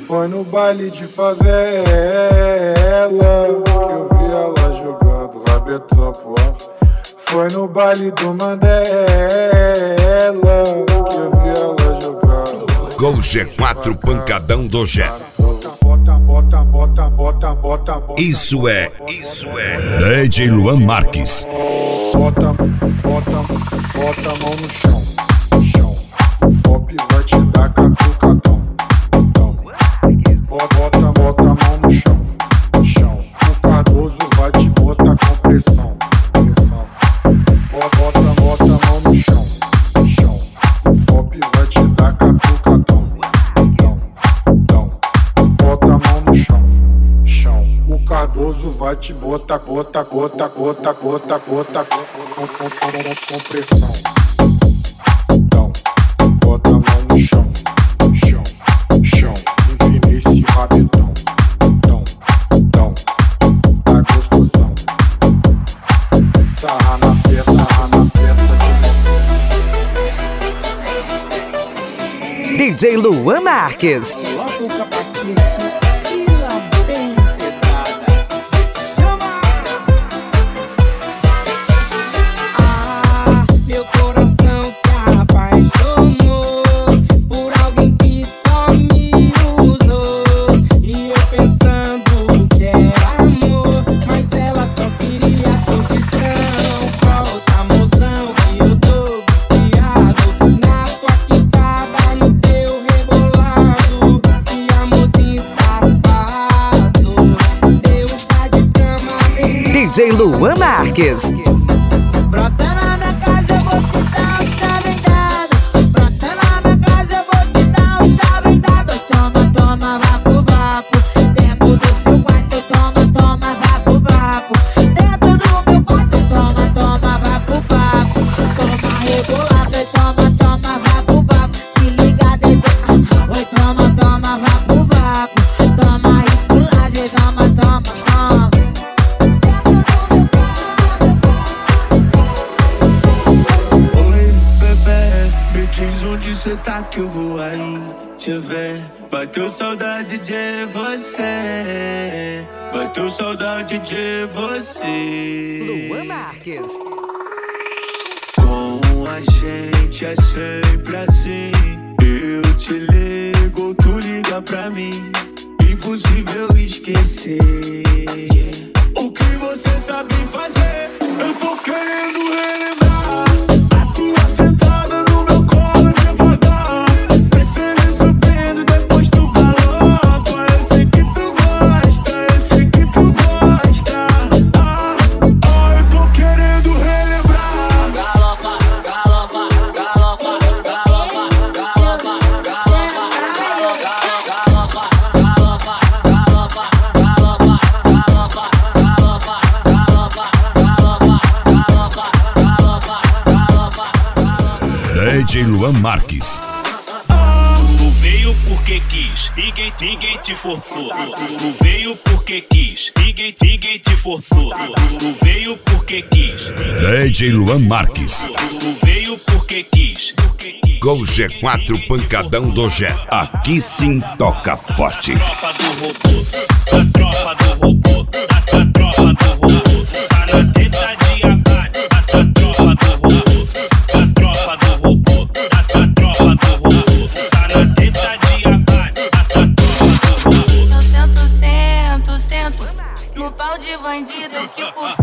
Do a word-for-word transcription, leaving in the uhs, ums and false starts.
Foi no baile de favela que eu vi ela jogando rabetão pro ar. Foi no baile do Mandela que eu vi ela jogando. Com o G quatro pancadão do G. Bota, bota, bota, bota, bota, bota. Isso é, isso é D J Luan Marques. Bota, bota, bota a mão no chão, chão. O Fop vai te dar catucadão. Bota, bota, bota a mão no chão, chão. O Cardoso vai te botar com pressão, pressão. Bota, bota, bota a mão no chão, chão. O Fop vai te dar catucadão. Bota a mão no chão, chão. O Cardoso vai te botar, bota, bota, bota, bota, bota, com pressão. Então, bota a mão no chão, chão, chão. Empina esse rabetão. Então, então, tá gostosão. Sarra na peça, sarra na peça de D J Luan Marques. Coloca o capacete e lá vem pedrada. Chama! Ah, meu coração se apaixonou por alguém que só me usou. E eu pensando que era amor, mas ela só queria curtição. Volta, mozão, que eu tô viciado na tua quicada, no teu rebolado. Que amorzinho safado, teu chá de cama vem. D J Luan Marques. Brota na minha casa, eu vou te dar um chave dado. Brota na minha casa, eu vou te dar um chave dado. Toma, toma, vapo, vapo. Dentro do seu quarto, toma, toma, vapo, vapo. Dentro do meu quarto, toma, toma, vapo, vapo. Toma rebolada, toma, toma, vapo, vapo. Se liga, bebê. Oi, toma, toma, vapo, vapo. Toma esculagem, toma, toma, toma. Oi, bebê, me diz onde cê tá que eu vou aí te ver. Bateu saudade de você, bateu saudade de você. Luan Marques. Com a gente é sempre assim. Eu te ligo, tu liga pra mim. Impossível esquecer o que você sabe fazer. Eu tô querendo relembrar a tua sentada no meu colo devagar. Descendo e subindo, depois tu galopa. Eu sei que tu gosta, eu sei que tu gosta. Ah, ah, eu tô querendo relembrar. Galopa, galopa, galopa, galopa, galopa, galopa, galopa, galopa, galopa, galopa, galopa, galopa, galopa, D J Luan Marques. Tu veio porque quis, ninguém, ninguém te forçou. Tu veio porque quis, ninguém, ninguém te forçou. Tu veio porque quis, D J Luan Marques. tu veio porque quis. Com o G quatro pancadão do G. Aqui sim toca forte. Tropa do robô, a tropa do robô, a, a tropa do robô. Tá na teta de abate, a, a tropa do robô, a tropa do robô, a, a tropa do robô. Tá na teta de abate, a, a tropa do robô. Eu sento, sento, sento no pau de bandido que por